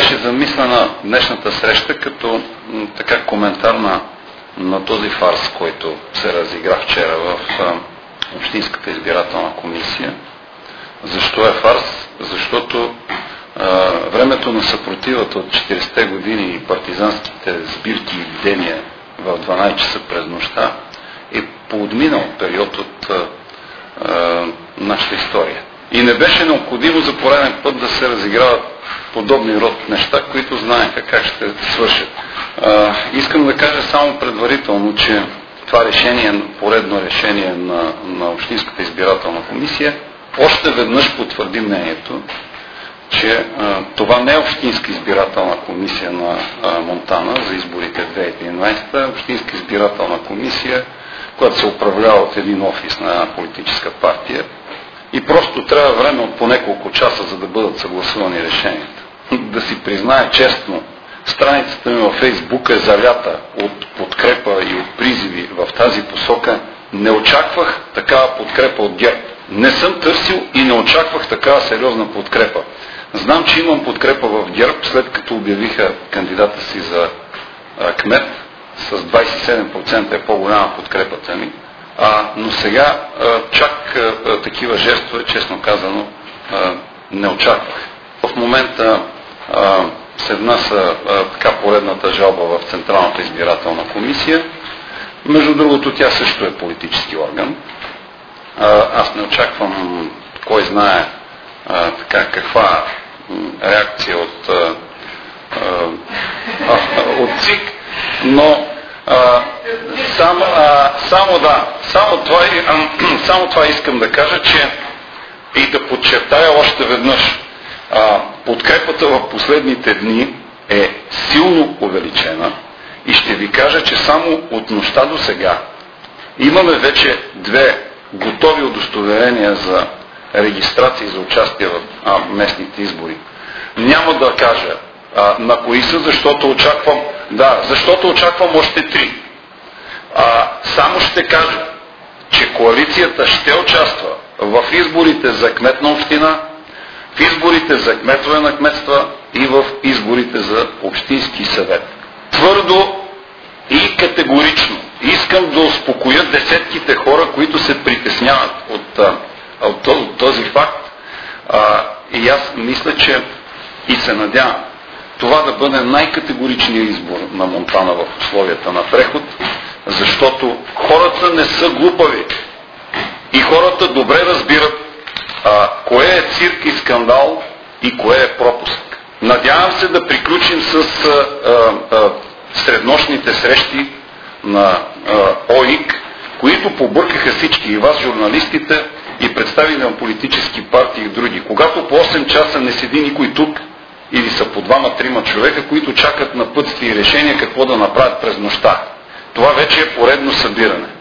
беше замислена днешната среща като така коментар на този фарс, който се разигра вчера в Общинската избирателна комисия. Защо е фарс? Защото времето на съпротивата от 40-те години и партизанските сбирки и бдения в 12 часа през нощта е поотминал период от нашата история. И не беше необходимо за пореден път да се разиграват подобни род неща, които знаеха как ще свършат. Искам да кажа само предварително, че това решение, поредно решение на Общинската избирателна комисия, още веднъж потвърди мнението, че това не е Общинска избирателна комисия на Монтана за изборите 2011, Общинска избирателна комисия, която се управлява от един офис на една политическа партия и просто трябва време от по няколко часа, за да бъдат съгласувани решенията. Да си признае честно, страницата ми във Фейсбук е залята от подкрепа и от призиви в тази посока. Не очаквах такава подкрепа от ГЕРБ. Не съм търсил и не очаквах такава сериозна подкрепа. Знам, че имам подкрепа в ГЕРБ, след като обявиха кандидата си за кмет, с 27% е по-голяма подкрепата ми. Но сега чак такива жестове, честно казано, не очаквах. В момента се внася така поредната жалба в Централната избирателна комисия. Между другото, тя също е политически орган. Аз не очаквам кой знае така каква реакция от ЦИК, но само това искам да кажа, че и да подчертая още веднъж, подкрепата в последните дни е силно увеличена и ще ви кажа, че само от нощта до сега имаме вече 2 готови удостоверения за регистрации за участие в местните избори. Няма да кажа на кои са, защото очаквам още 3. Само ще кажа, че коалицията ще участва в изборите за кмет на община, в изборите за кметове на кметства и в изборите за общински съвет. Твърдо и категорично искам да успокоя десетките хора, които се притесняват от този факт. И аз мисля, че и се надявам това да бъде най-категоричният избор на Монтана в условията на преход, защото хората не са глупави и хората добре разбират кое е цирк и скандал и кое е пропуск. Надявам се да приключим с среднощните срещи на ОИК, които побъркаха всички, и вас, журналистите, и представители на политически партии и други. Когато по 8 часа не седи никой тук, или са по 2-3 човека, които чакат напътствие и решение какво да направят през нощта. Това вече е поредно събиране.